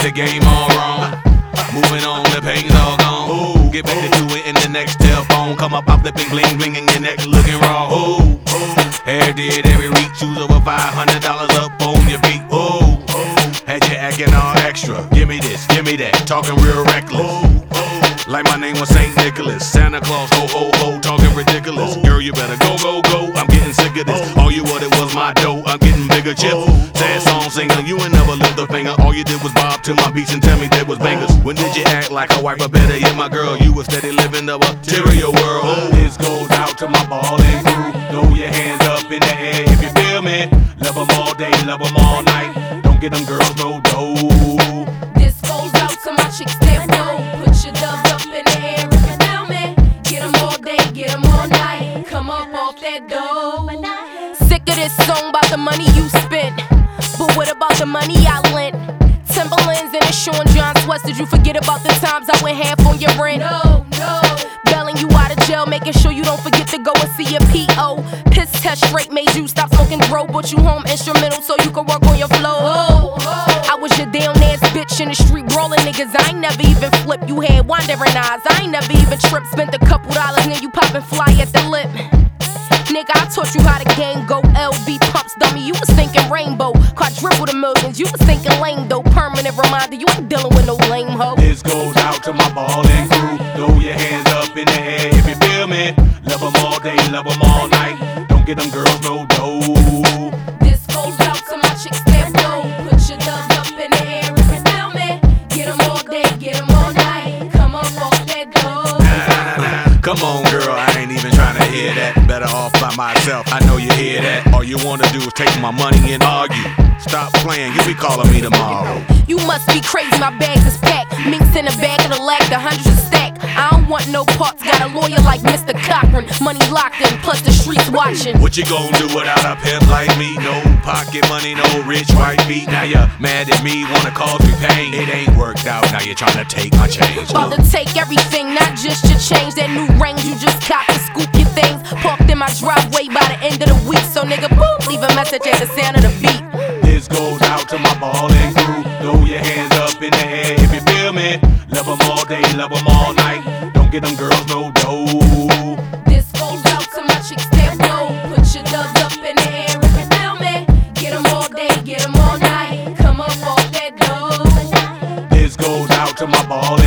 the game all wrong. Moving on, the pain's all gone. Ooh, get back to do it in the next telephone. Come up, I'm flipping bling bling and your neck looking raw. Ooh, hair did every week. Choose over $500 up on your feet. Ooh, had you acting all extra. Give me this, give me that. Talking real reckless. Like my name was St. Nicholas. Santa Claus, ho, ho, ho, talking ridiculous. Girl, you better go, go, go. I'm getting sick of this. All you wanted was my dough. I'm getting bigger chips. Sad song singer, you ain't never lift a finger. All you did was bob to my beats and tell me there was bangers. When did you act like a wife, or better yet, my girl? You were steady living the material world. This goes out to my ballin' crew. Throw your hands up in the air if you feel me. Love them all day, love them all night. Don't get them girls no dough. This goes out to my chicks that know. Put your doves up in the air if you feel me. Get them all day, get them all night. Come up off that dough. Sick of this song about the money you spent, but what about the money I lent? Timberlands and a Sean John sweats. Did you forget about the times I went half on your rent? No, no. Bailing you out of jail, making sure you don't forget to go and see your P.O. Piss test straight made you stop smoking dro. Brought you home instrumental so you could work on your flow. I was your down ass bitch in the street brawling niggas. I ain't never even flipped. You had wandering eyes. I ain't never even tripped. Spent a couple dollars, now you poppin' fly at the lip. Nigga, I taught you how the game go. LV pumps, dummy, you was thinking rainbow. Quadruple the millions, you was thinking lame though. Permanent reminder, you ain't dealing with no lame hoe. This goes out to my ballin' crew. Throw your hands up in the air if you feel me. Love them all day, love them all night. Don't get them girls no dough. This goes out to my chicks that know. Put your doves up in the air if you feel me. Get them all day, get them all night. Come up off that dough. Come on, girl, I ain't even trying to hear that. Better off by myself, I know you hear that. All you wanna do is take my money and argue. Stop playing, you be calling me tomorrow. You must be crazy, my bags is packed. Minks in the back of the lag, the hundreds a stack. I don't want no parts, got a lawyer like Mr. Cochran. Money locked in, plus the streets watching. What you gon' do without a pimp like me? No pocket money, no rich white beat. Now you're mad at me, wanna cause me pain. It ain't worked out, now you're trying to take my change. About to take everything, not just your change. That new range you just cop to scoop your things. Parked in my driveway by the end of the week. So nigga, boom, leave a message at the sound of the beat. This goes out to my ballin' crew. Throw your hands up in the air if you feel me. Love them all day, love them all night. Don't get them girls no dough. This goes out to my chicks that know. Put your doves up in the air if you feel me. Get them all day, get them all night. Come up off that dough. This goes out to my ballin'